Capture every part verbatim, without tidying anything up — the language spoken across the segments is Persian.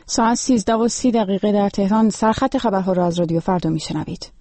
ساعت سیزده و سی دقیقه در تهران. سرخط خبرها را از رادیو فردا میشنوید.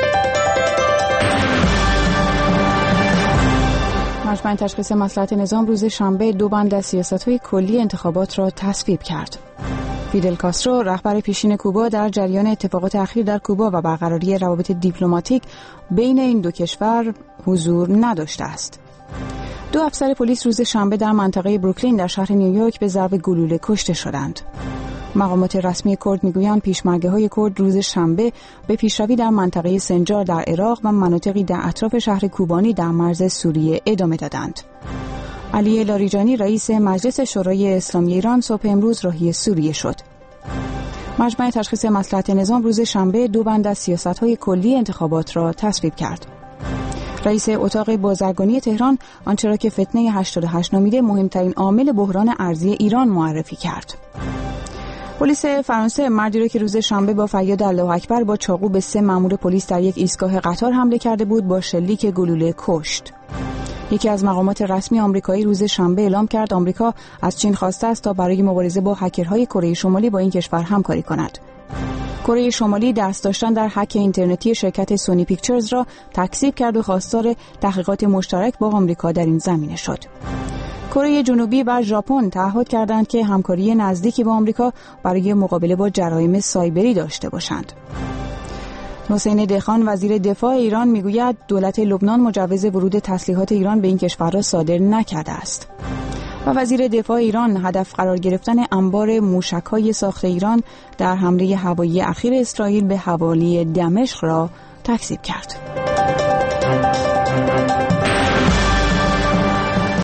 مجمع تشخیص مصلحت نظام روز شنبه دو بند از سیاست‌های کلی انتخابات را تصویب کرد. فیدل کاسترو رهبر پیشین کوبا در جریان اتفاقات اخیر در کوبا و برقراری روابط دیپلماتیک بین این دو کشور حضور نداشته است. دو افسر پلیس روز شنبه در منطقه بروکلین در شهر نیویورک به ضرب گلوله کشته شدند. مقامات رسمی کرد میگویند پیشمرگه‌های کرد روز شنبه به پیشروی در منطقه سنجار در عراق و مناطقی در اطراف شهر کوبانی در مرز سوریه ادامه دادند. علی لاریجانی رئیس مجلس شورای اسلامی ایران صبح امروز راهی سوریه شد. مجمع تشخیص مصلحت نظام روز شنبه دو بند از سیاست‌های کلی انتخابات را تصویب کرد. رئیس اتاق بازرگانی تهران آنچه را که فتنه هشتاد و هشت نامیده مهمترین عامل بحران ارزی ایران معرفی کرد. پلیس فرانسه مردی را که روز شنبه با فریاد الله اکبر با چاقو به سه مأمور پلیس در یک ایستگاه قطار حمله کرده بود با شلیک گلوله کشت. یکی از مقامات رسمی آمریکایی روز شنبه اعلام کرد آمریکا از چین خواسته است تا برای مبارزه با هکرهای کره شمالی با این کشور همکاری کند. کره شمالی دست داشتن در هک اینترنتی شرکت سونی پیکچرز را تکذیب کرد و خواستار تحقیقات مشترک با آمریکا در این زمینه شد. کره جنوبی و ژاپن تعهد کردند که همکاری نزدیکی با آمریکا برای مقابله با جرایم سایبری داشته باشند. حسین دهخان وزیر دفاع ایران میگوید دولت لبنان مجوز ورود تسلیحات ایران به این کشور را صادر نکرده است. و وزیر دفاع ایران هدف قرار گرفتن انبار موشک‌های ساخت ایران در حمله هوایی اخیر اسرائیل به حوالی دمشق را تکذیب کرد.